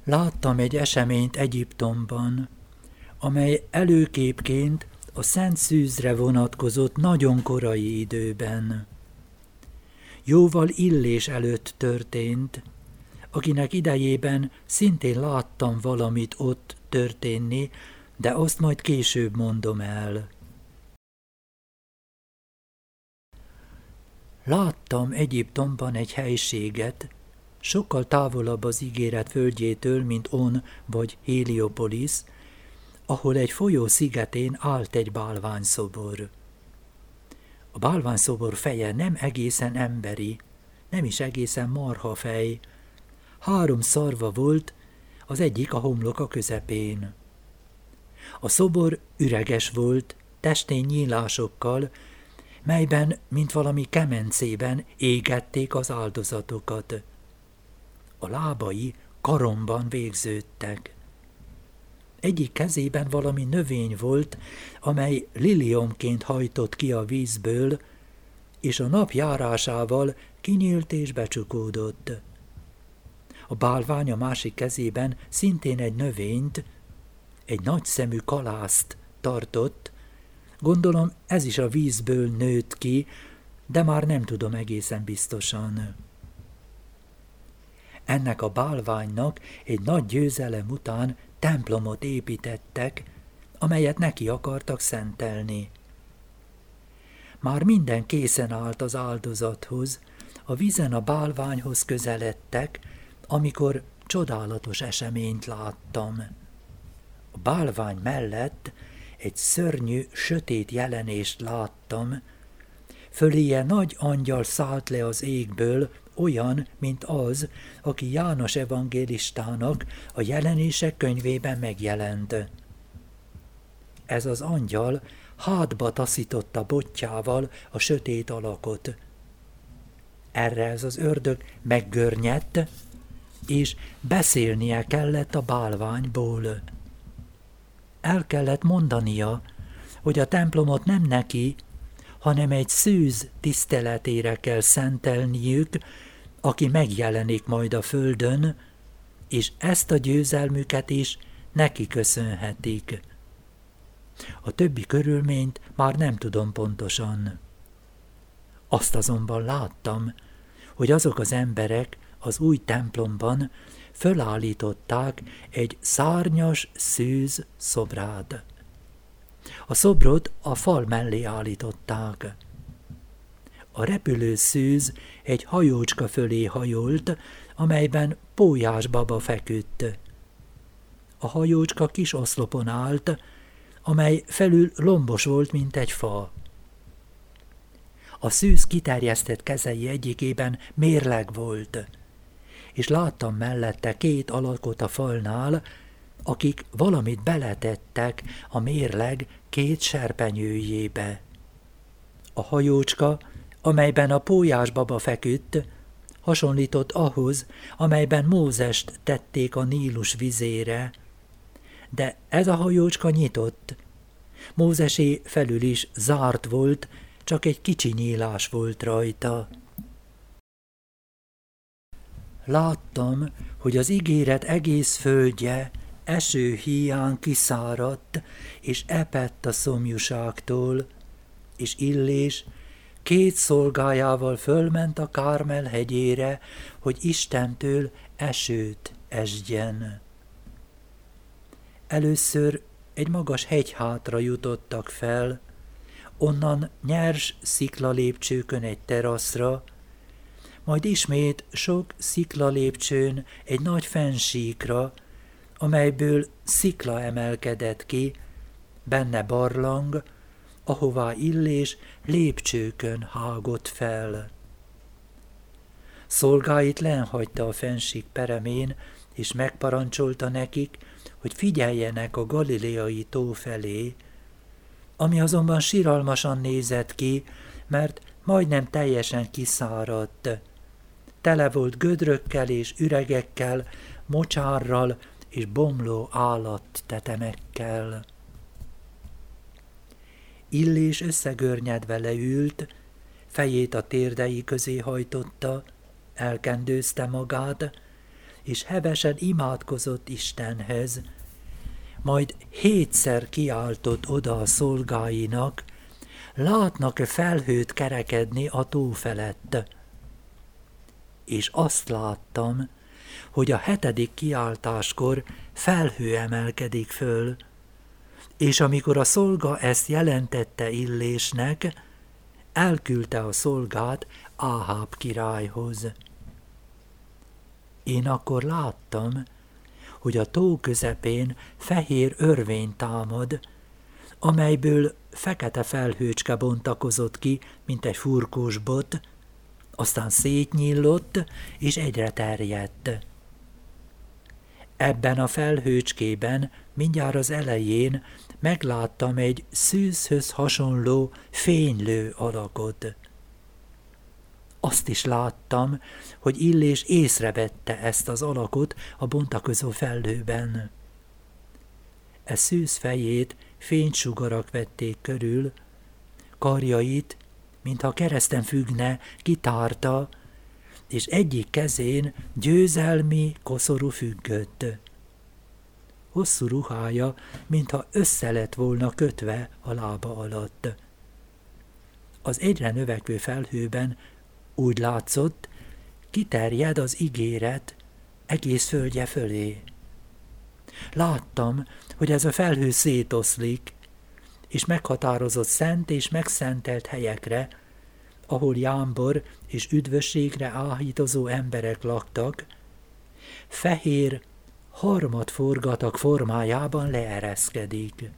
Láttam egy eseményt Egyiptomban, amely előképként a Szent Szűzre vonatkozott nagyon korai időben. Jóval Illés előtt történt, akinek idejében szintén láttam valamit ott történni, de azt majd később mondom el. Láttam Egyiptomban egy helységet, sokkal távolabb az ígéret földjétől, mint On vagy Héliopolis, ahol egy folyó szigetén állt egy bálványszobor. A bálványszobor feje nem egészen emberi, nem is egészen marhafej. 3 szarva volt, az egyik a homloka közepén. A szobor üreges volt, testén nyílásokkal, melyben, mint valami kemencében égették az áldozatokat. A lábai karomban végződtek. Egyik kezében valami növény volt, amely liliomként hajtott ki a vízből, és a nap járásával kinyílt és becsukódott. A bálvány a másik kezében szintén egy növényt, egy nagyszemű kalászt tartott, gondolom ez is a vízből nőtt ki, de már nem tudom egészen biztosan. Ennek a bálványnak egy nagy győzelem után templomot építettek, amelyet neki akartak szentelni. Már minden készen állt az áldozathoz, a vízen a bálványhoz közeledtek, amikor csodálatos eseményt láttam. A bálvány mellett egy szörnyű, sötét jelenést láttam, föléje nagy angyal szállt le az égből, olyan, mint az, aki János evangélistának a Jelenések könyvében megjelent. Ez az angyal hátba taszította botjával a sötét alakot. Erre ez az ördög meggörnyedt, és beszélnie kellett a bálványból. El kellett mondania, hogy a templomot nem neki, hanem egy szűz tiszteletére kell szentelniük, aki megjelenik majd a földön, és ezt a győzelmüket is neki köszönhetik. A többi körülményt már nem tudom pontosan. Azt azonban láttam, hogy azok az emberek az új templomban fölállították egy szárnyas szűz szobrát. A szobrot a fal mellé állították. A repülő szűz egy hajócska fölé hajolt, amelyben pólyás baba feküdt. A hajócska kis oszlopon állt, amely felül lombos volt, mint egy fa. A szűz kiterjesztett kezei egyikében mérleg volt, és láttam mellette 2 alakot a falnál, akik valamit beletettek a mérleg 2 serpenyőjébe. A hajócska, amelyben a pólyás baba feküdt, hasonlított ahhoz, amelyben Mózest tették a Nílus vizére, de ez a hajócska nyitott. Mózesé felül is zárt volt, csak egy kicsi nyílás volt rajta. Láttam, hogy az ígéret egész földje eső híján kiszáradt, és epett a szomjúságtól, és Illés 2 szolgájával fölment a Kármel hegyére, hogy Istentől esőt esdjen. Először egy magas hegyhátra jutottak fel, onnan nyers sziklalépcsőkön egy teraszra, majd ismét sok sziklalépcsőn egy nagy fennsíkra, amelyből szikla emelkedett ki, benne barlang, ahová Illés lépcsőkön hágott fel. Szolgáit lenhagyta a fennsík peremén, és megparancsolta nekik, hogy figyeljenek a galileai tó felé, ami azonban siralmasan nézett ki, mert majdnem teljesen kiszáradt. Tele volt gödrökkel és üregekkel, mocsárral és bomló állattetemekkel. Illés összegörnyedve leült, fejét a térdei közé hajtotta, elkendőzte magát, és hevesen imádkozott Istenhez, majd 7-szer kiáltott oda a szolgáinak, látnak-e felhőt kerekedni a tó felett. És azt láttam, hogy a 7. kiáltáskor felhő emelkedik föl, és amikor a szolga ezt jelentette Illésnek, elküldte a szolgát Áháb királyhoz. Én akkor láttam, hogy a tó közepén fehér örvény támad, amelyből fekete felhőcske bontakozott ki, mint egy furkós bot, aztán szétnyílott, és egyre terjedt. Ebben a felhőcskében mindjárt az elején megláttam egy szűzhöz hasonló, fénylő alakot. Azt is láttam, hogy Illés észrevette ezt az alakot a bontakozó felhőben. E szűz fejét fénysugarak vették körül, karjait, mintha kereszten függne, kitárta, és egyik kezén győzelmi koszorú függött. Hosszú ruhája, mintha össze lett volna kötve a lába alatt. Az egyre növekvő felhőben úgy látszott, kiterjed az ígéret egész földje fölé. Láttam, hogy ez a felhő szétoszlik, és meghatározott szent és megszentelt helyekre, ahol jámbor és üdvösségre áhítozó emberek laktak, fehér harmadforgatag formájában leereszkedik.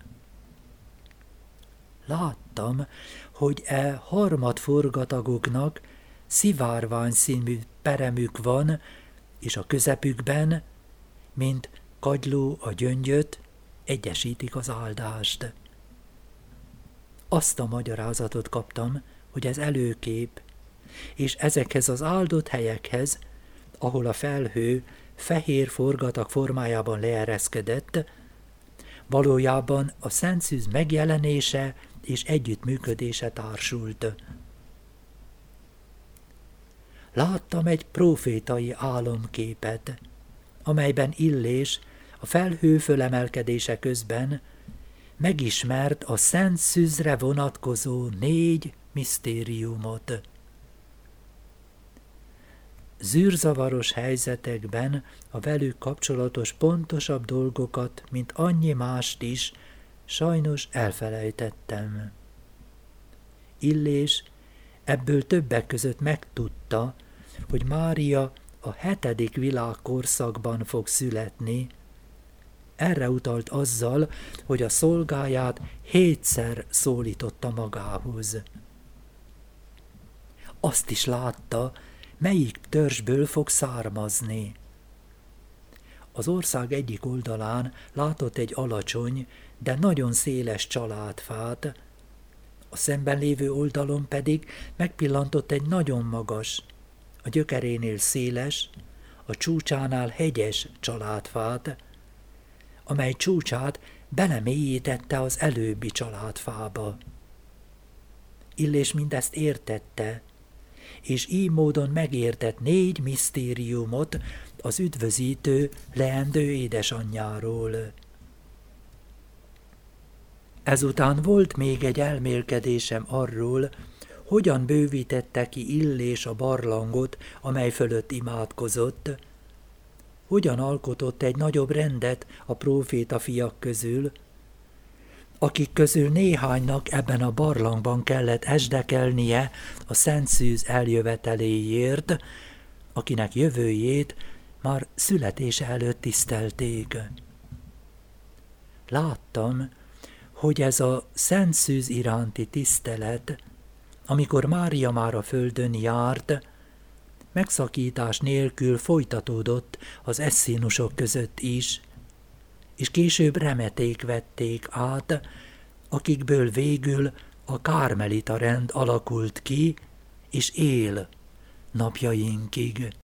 Láttam, hogy e harmadforgatagoknak szivárvány színű peremük van, és a közepükben, mint kagyló a gyöngyöt, egyesítik az áldást. Azt a magyarázatot kaptam, hogy ez előkép, és ezekhez az áldott helyekhez, ahol a felhő fehér forgatag formájában leereszkedett, valójában a Szent Szűz megjelenése és együttműködése társult. Láttam egy prófétai álomképet, amelyben Illés a felhő fölemelkedése közben megismert a Szent Szűzre vonatkozó 4 misztériumot. Zűrzavaros helyzetekben a velük kapcsolatos pontosabb dolgokat, mint annyi mást is, sajnos elfelejtettem. Illés ebből többek között megtudta, hogy Mária a 7. világkorszakban fog születni. Erre utalt azzal, hogy a szolgáját 7-szer szólította magához. Azt is látta, melyik törzsből fog származni. Az ország egyik oldalán látott egy alacsony, de nagyon széles családfát, a szemben lévő oldalon pedig megpillantott egy nagyon magas, a gyökerénél széles, a csúcsánál hegyes családfát, amely csúcsát belemélyítette az előbbi családfába. Illés mindezt értette, és így módon megértett 4 misztériumot az üdvözítő, leendő édesanyjáról. Ezután volt még egy elmélkedésem arról, hogyan bővítette ki Illés a barlangot, amely fölött imádkozott, hogyan alkotott egy nagyobb rendet a próféta fiak közül, akik közül néhánynak ebben a barlangban kellett esdekelnie a Szent Szűz eljöveteléért, akinek jövőjét már születése előtt tisztelték. Láttam, hogy ez a Szent Szűz iránti tisztelet, amikor Mária már a földön járt, megszakítás nélkül folytatódott az eszínusok között is, és később remeték vették át, akikből végül a kármelita rend alakult ki, és él napjainkig.